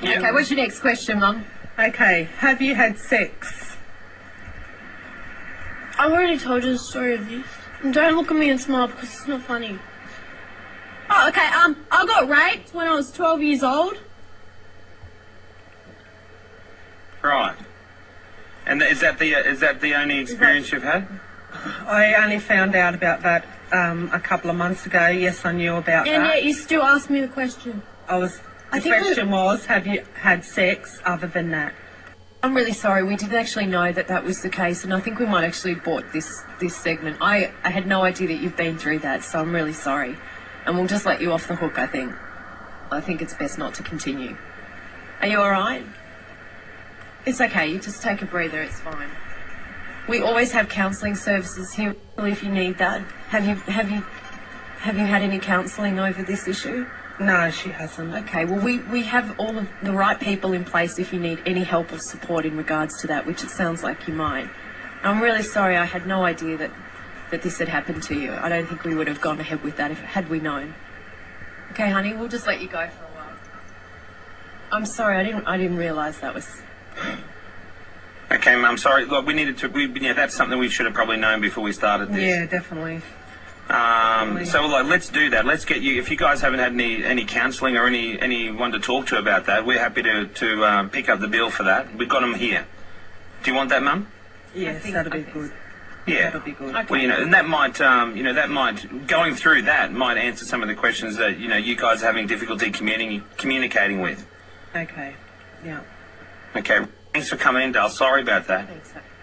Yep. Okay, what's your next question, Mum? Okay, have you had sex? I've already told you the story of this. And don't look at me and smile because it's not funny. Oh, okay, I got raped when I was 12 years old. Right. And is that the only experience you've had? I only found out about that a couple of months ago. Yes, I knew about And that. yet you still ask me the question. The question was, have you had sex other than that? I'm really sorry. We didn't actually know that that was the case, and I think we might actually have bought this segment. I had no idea that you've been through that, so I'm really sorry. And we'll just let you off the hook, I think. I think it's best not to continue. Are you all right? It's okay. You just take a breather. It's fine. We always have counselling services here if you need that. Have you had any counselling over this issue? No, she hasn't. Okay, well, we have all of the right people in place if you need any help or support in regards to that, which it sounds like you might. I'm really sorry. I had no idea that this had happened to you. I don't think we would have gone ahead with that had we known. Okay, honey, we'll just let you go for a while. I'm sorry. I didn't realise that was... Okay, Mum, sorry. Look, that's something we should have probably known before we started this. Yeah, definitely. So let's do that. Let's get you. If you guys haven't had any counselling or anyone to talk to about that, we're happy to pick up the bill for that. We've got them here. Do you want that, Mum? Yes, that'll be good. Yeah, that'll be good. Okay. Well, and that might, going through that might answer some of the questions that you guys are having difficulty communicating with. Okay. Yeah. Okay. Thanks for coming in, Dale. Sorry about that. Thanks.